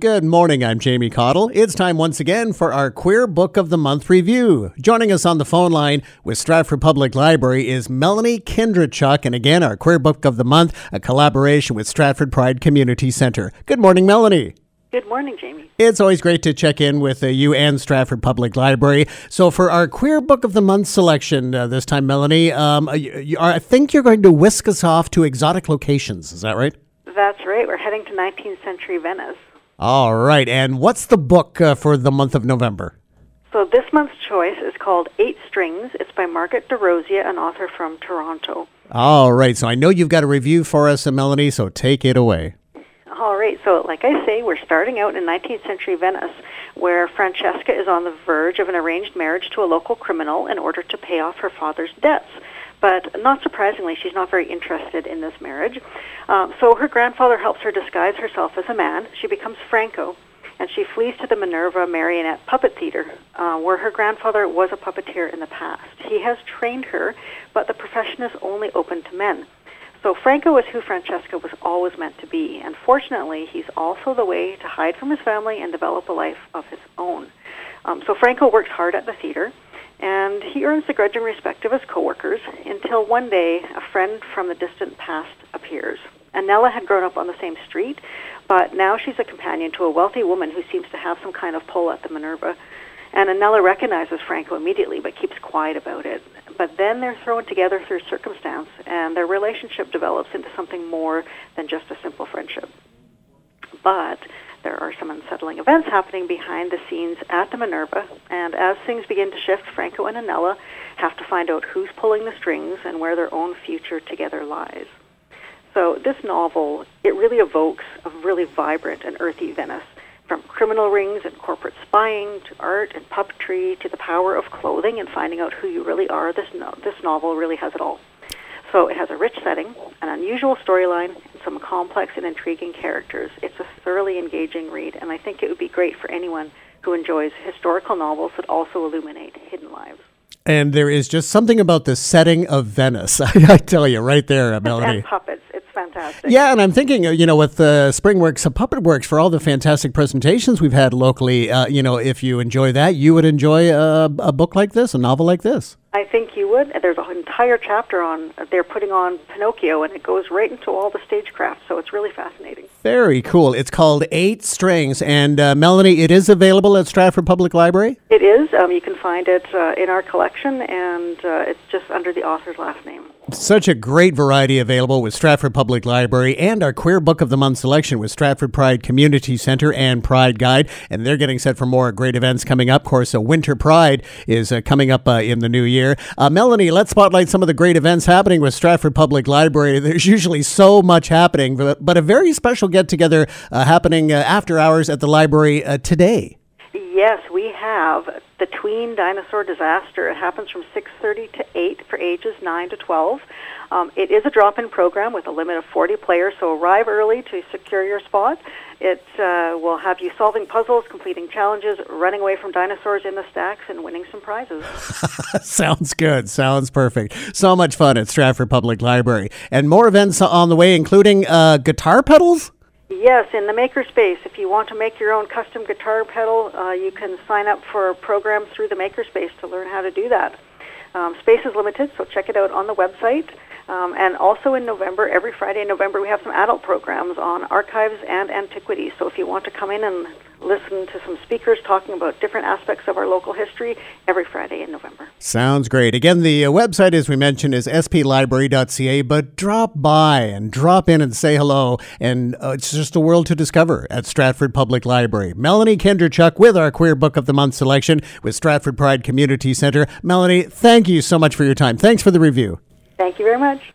Good morning, I'm Jamie Cottle. It's time once again for our Queer Book of the Month review. Joining us on the phone line with Stratford Public Library is Melanie Kindrachuk, and again, our Queer Book of the Month, a collaboration with Stratford Pride Community Centre. Good morning, Melanie. Good morning, Jamie. It's always great to check in with you and Stratford Public Library. So for our Queer Book of the Month selection this time, Melanie, I think you're going to whisk us off to exotic locations. Is that right? That's right. We're heading to 19th century Venice. All right. And what's the book for the month of November? So this month's choice is called Eight Strings. It's by Margaret DeRosier, an author from Toronto. All right. So I know you've got a review for us, Melanie, so take it away. All right. So like I say, we're starting out in 19th century Venice, where Francesca is on the verge of an arranged marriage to a local criminal in order to pay off her father's debts. But not surprisingly, she's not very interested in this marriage. So her grandfather helps her disguise herself as a man. She becomes Franco, and she flees to the Minerva Marionette Puppet Theater, where her grandfather was a puppeteer in the past. He has trained her, but the profession is only open to men. So Franco is who Francesca was always meant to be, and fortunately, he's also the way to hide from his family and develop a life of his own. So Franco works hard at the theater, and he earns the grudging respect of his coworkers until one day a friend from the distant past appears. Anella had grown up on the same street, but now she's a companion to a wealthy woman who seems to have some kind of pull at the Minerva. And Anella recognizes Franco immediately, but keeps quiet about it. But then they're thrown together through circumstance, and their relationship develops into something more than just a simple friendship. But there are some unsettling events happening behind the scenes at the Minerva, and as things begin to shift, Franco and Anella have to find out who's pulling the strings and where their own future together lies. So this novel, it really evokes a really vibrant and earthy Venice, from criminal rings and corporate spying to art and puppetry to the power of clothing and finding out who you really are. This novel really has it all. So it has a rich setting, an unusual storyline, and some complex and intriguing characters. It's a thoroughly engaging read, and I think it would be great for anyone who enjoys historical novels that also illuminate hidden lives. And there is just something about the setting of Venice, I tell you, right there, Melanie. And puppets. It's fantastic. Yeah, and I'm thinking, with Springworks, Puppet Works, for all the fantastic presentations we've had locally, if you enjoy that, you would enjoy a book like this, a novel like this. I think you would. There's an entire chapter on, they're putting on Pinocchio, and it goes right into all the stagecraft, so it's really fascinating. Very cool. It's called Eight Strings, and Melanie, it is available at Stratford Public Library? It is. You can find it in our collection, and it's just under the author's last name. Such a great variety available with Stratford Public Library and our Queer Book of the Month selection with Stratford Pride Community Centre and Pride Guide. And they're getting set for more great events coming up. Of course, Winter Pride is coming up in the new year. Melanie, let's spotlight some of the great events happening with Stratford Public Library. There's usually so much happening, but a very special get-together happening after hours at the library today. Yes, we have the Tween Dinosaur Disaster. It happens from 6:30 to 8 for ages 9 to 12. It is a drop-in program with a limit of 40 players, so arrive early to secure your spot. It will have you solving puzzles, completing challenges, running away from dinosaurs in the stacks, and winning some prizes. Sounds good. Sounds perfect. So much fun at Stratford Public Library. And more events on the way, including guitar pedals? Yes, in the Makerspace. If you want to make your own custom guitar pedal, you can sign up for a program through the Makerspace to learn how to do that. Space is limited, so check it out on the website. And also in November, every Friday in November, we have some adult programs on archives and antiquities. So if you want to come in and listen to some speakers talking about different aspects of our local history, every Friday in November. Sounds great. Again, the website, as we mentioned, is splibrary.ca, but drop by and drop in and say hello. And it's just a world to discover at Stratford Public Library. Melanie Kindrachuk with our Queer Book of the Month selection with Stratford Pride Community Centre. Melanie, thank you so much for your time. Thanks for the review. Thank you very much.